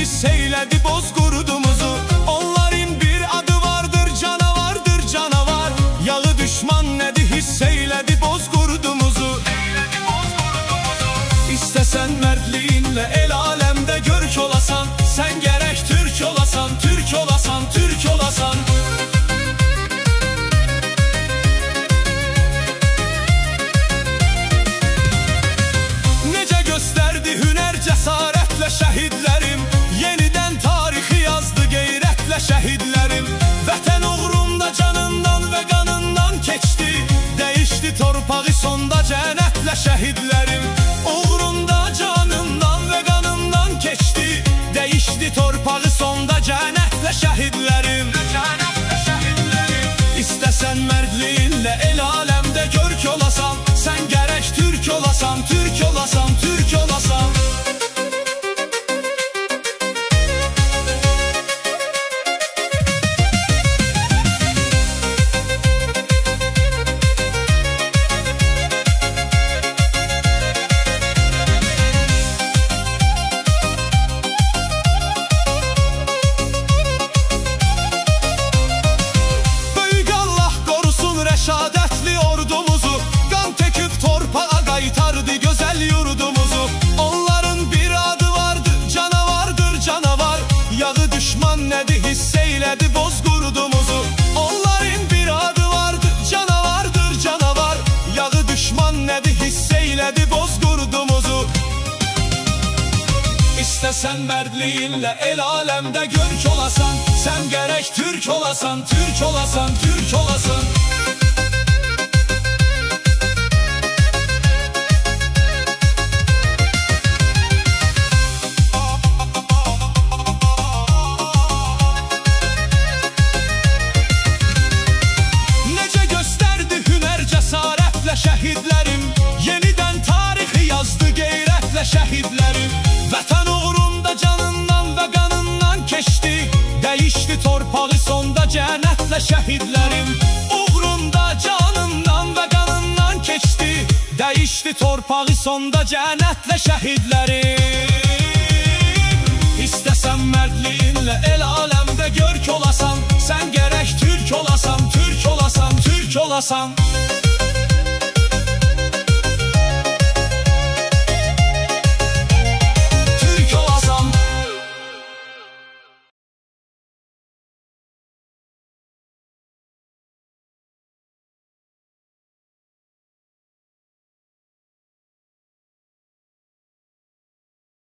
hiss eyledi bozgurdumuzu. Onların bir adı vardır, canavardır canavar. Yağı düşman nedi hiss eyledi bozgurdumuzu. İstesen mertliğinle el alemde görk olasan, sen gerek Türk olasan, Türk olasan, Türk olasan. Nece gösterdi hüner cesaretle şehitlerim, yeniden tarihi yazdı gayretle şehitlerim. Vətən uğrunda canından ve kanından keçti, değişti torpağı sonda cennetle şehitlerim. Uğrunda canından ve kanından keçti, değişti torpağı sonda cennetle şehitlerim. İstesen mertliğinle el alemde görk olasan, sen gerek Türk olasan, Türk olasan, Türk olasan. Şadetli ordumuzu, kan töküp torpağa kaytardı güzel yurdumuzu. Onların bir adı vardı, canavardır canavar. Yağı düşman nedi hiss eyledi bozgurdumuzu. Onların bir adı vardı, canavardır canavar. Yağı düşman nedi hiss eyledi bozgurdumuzu. İstesen mertliğinle el alemde görk olasan, sen gerek Türk olasan, Türk olasan, Türk olasan. Şehitlerim, yeniden tarihi yazdı gayretle şehitlerim. Vətən uğrunda canından ve kanından keçti, değişti torpağı sonda cennetle şehitlerim. Uğrunda canından ve kanından keçti, değişti torpağı sonda cennetle şehitlerim. İstesen mertliğinle el alemde görk olasan, sen gerek Türk olasan, Türk olasan, Türk olasan.